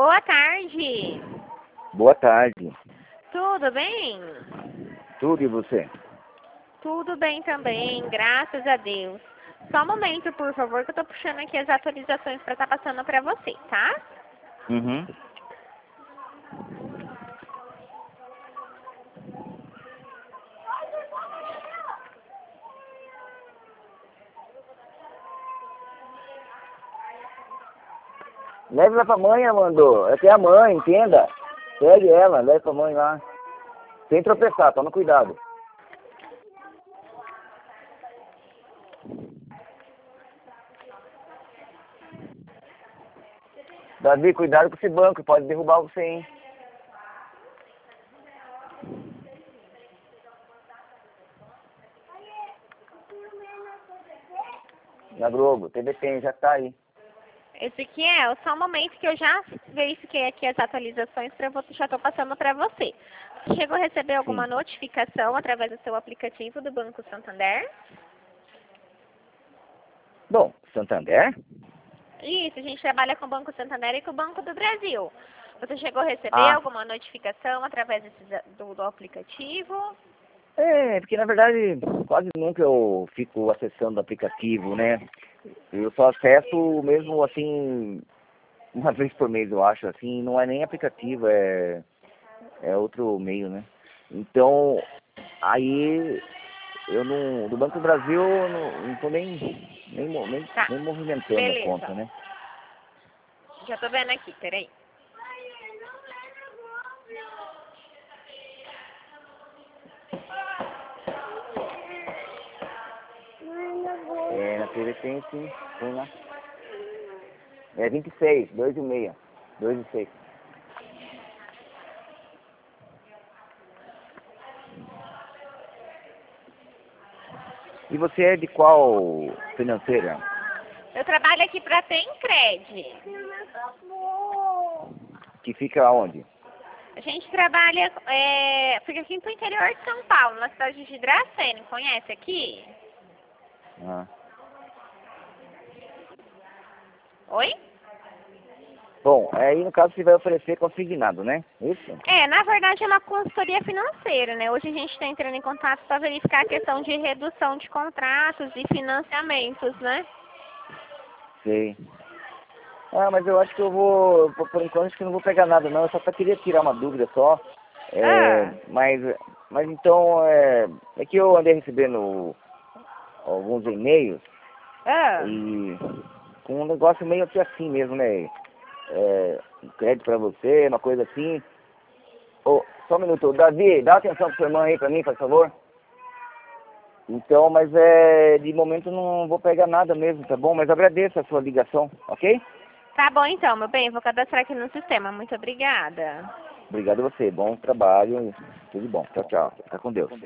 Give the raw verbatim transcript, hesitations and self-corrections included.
Boa tarde. Boa tarde. Tudo bem? Tudo e você? Tudo bem também, graças a Deus. Só um momento, por favor, que eu tô puxando aqui as atualizações para estar passando para você, tá? Uhum. Leve ela pra mãe, Amando. Essa é a mãe, entenda. Pegue ela, leve pra mãe lá. Sem tropeçar, toma cuidado. Davi, cuidado com esse banco, pode derrubar você, hein? Na Globo, T V Tem, já tá aí. Ezequiel, só um momento que eu já verifiquei aqui as atualizações para você, já estou passando para você. Você chegou a receber alguma Sim. notificação através do seu aplicativo do Banco Santander? Bom, Santander? Isso, a gente trabalha com o Banco Santander e com o Banco do Brasil. Você chegou a receber Ah. alguma notificação através desse, do, do aplicativo? É, porque na verdade quase nunca eu fico acessando o aplicativo, né? Eu só acesso mesmo assim, uma vez por mês eu acho, assim, não é nem aplicativo, é, é outro meio, né? Então, aí eu não, do Banco do Brasil eu não, não tô nem, nem, mo- nem, Tá, nem movimentando a beleza. conta, né? Já tô vendo aqui, peraí. É, na T V tem sim, tem lá. É vinte e seis, dois e meia, dois e seis. E você é de qual financeira? Eu trabalho aqui para Tencred. Que fica onde? A gente trabalha, é, fica aqui pro interior de São Paulo, na cidade de Dracena. Conhece aqui? Ah. Oi? Bom, aí no caso você vai oferecer consignado, né? Isso? É, na verdade é uma consultoria financeira, né? Hoje a gente está entrando em contato para verificar a questão de redução de contratos e financiamentos, né? Sei. Ah, mas eu acho que eu vou, por por enquanto acho que eu não vou pegar nada não, eu só só queria tirar uma dúvida só. É, Ah, mas, mas então, é, é que eu andei recebendo alguns e-mails ah. e com um negócio meio que assim mesmo, né? É, um crédito pra você, uma coisa assim. Ô, só um minuto, Davi, dá atenção pro seu irmão aí pra mim, por favor. Então, mas é, de momento não vou pegar nada mesmo, tá bom? Mas agradeço a sua ligação, ok? Tá bom então, meu bem, vou cadastrar aqui no sistema. Muito obrigada. Obrigado a você, bom trabalho, tudo bom. Tchau, tchau. Fica com Deus.